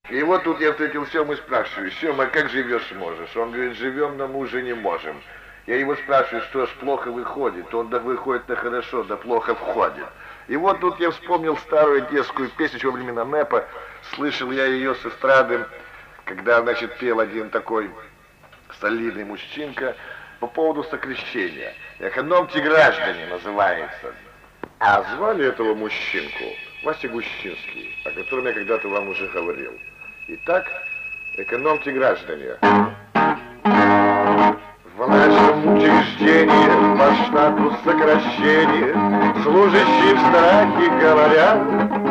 И вот тут я встретил Сему и спрашиваю: Сема, как живешь можешь? Он говорит: живем, но мы уже не можем. Я его спрашиваю: что ж, плохо выходит? Он: да выходит-то хорошо, да плохо входит. И вот тут я вспомнил старую детскую песню еще во времена НЭПа. Слышал я ее с эстрады, когда, значит, пел один такой солидный мужчинка по поводу сокращения. «Экономьте, граждане» называется. А звали этого мужчинку Вася Гущинский, о котором я когда-то вам уже говорил. Итак, экономьте, граждане. В нашем учреждении по штату сокращение, служащие в страхе говорят.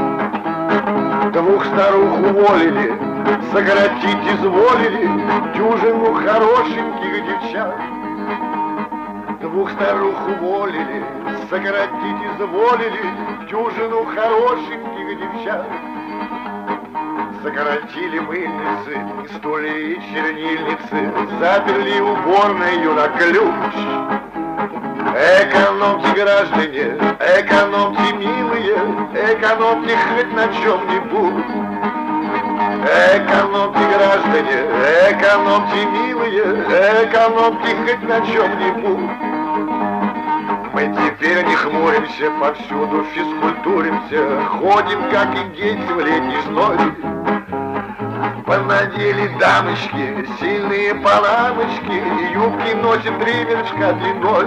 Двух старух уволили, сократить изволили дюжину хорошеньких девчат. Двух старух уволили, сократить изволили дюжину хорошеньких девчат. Сократили мыльницы, стулья и чернильницы, заперли уборную на ключ. Экономьте, граждане, экономьте, милые, экономьте хоть на чем-нибудь. Экономьте, граждане, экономьте, милые, экономьте хоть на чем-нибудь. Мы теперь не хмуримся, повсюду физкультуримся, ходим, как индейцы в летний зной. Понадели дамочки сильные панамочки, юбки носят 3 вершка длиной.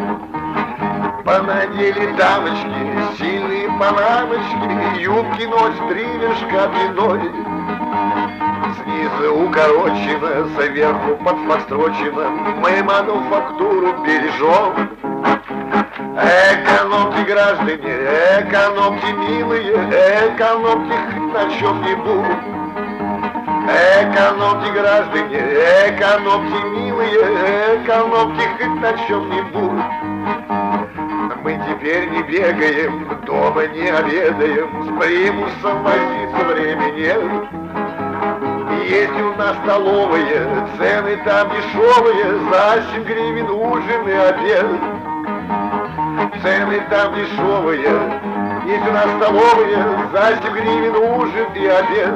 Понадели дамочки сильные панамочки, юбки носят 3 вершка длиной. Снизу укорочено, сверху подфокстрочено, мы мануфактуру бережем. Экономьте, граждане, экономьте, милые, экономьте хоть на чем-нибудь. Экономьте, граждане, экономьте, милые, экономьте хоть на чем-нибудь. Мы теперь не бегаем, дома не обедаем, с примусом возиться времени нет. Есть у нас столовые, цены там дешевые, за 7 гривен ужин и обед. Цены там дешевые, есть у нас столовые, за 7 гривен ужин и обед.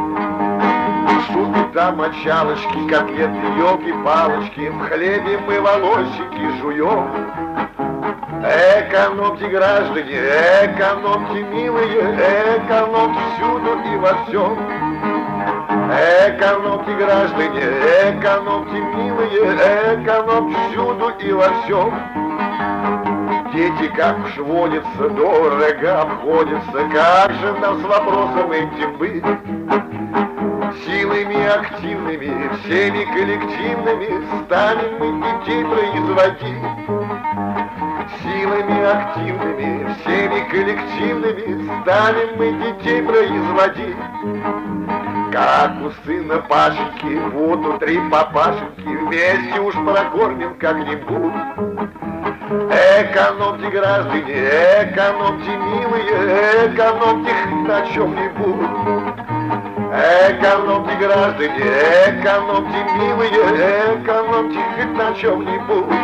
Супы там мочалочки, котлеты, елки-палочки, в хлебе мы волосики жуем. Экономьте, граждане, экономьте, милые, экономьте всюду и во всем. Экономьте, граждане, экономьте, милые, экономьте всюду и во всем. Дети как уж водятся, дорого обходятся, как же нам с вопросом этим быть? Силами активными, всеми коллективными станем мы детей производить. Силами активными, всеми коллективными станем мы детей производить. Как у сына Пашеньки, вот 3 папашеньки, вместе уж прокормим как-нибудь. Экономьте, граждане, экономьте, милые, экономьте хоть на чем-нибудь. Экономьте, граждане, экономьте, милые, экономьте хоть на чем-нибудь.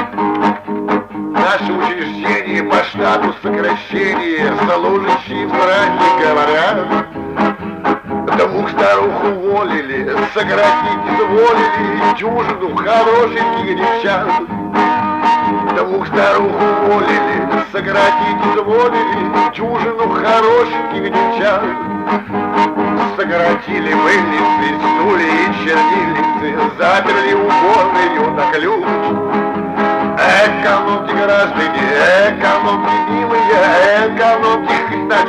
Наше учреждение по штату сокращение, служащие в страхе говорят. Двух старух уволили, сократить изволили дюжину хорошеньких девчат. Двух старух уволили, сократить изволили дюжину хорошеньких девчат. Сократили мыльницы, стулья и чернильницы, заперли уборную на ключ. Экономьте, граждане, экономьте, милые, экономьте хоть на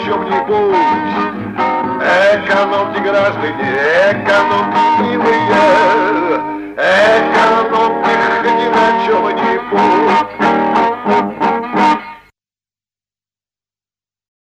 чем-нибудь. Экономьте, граждане, экономьте, милые.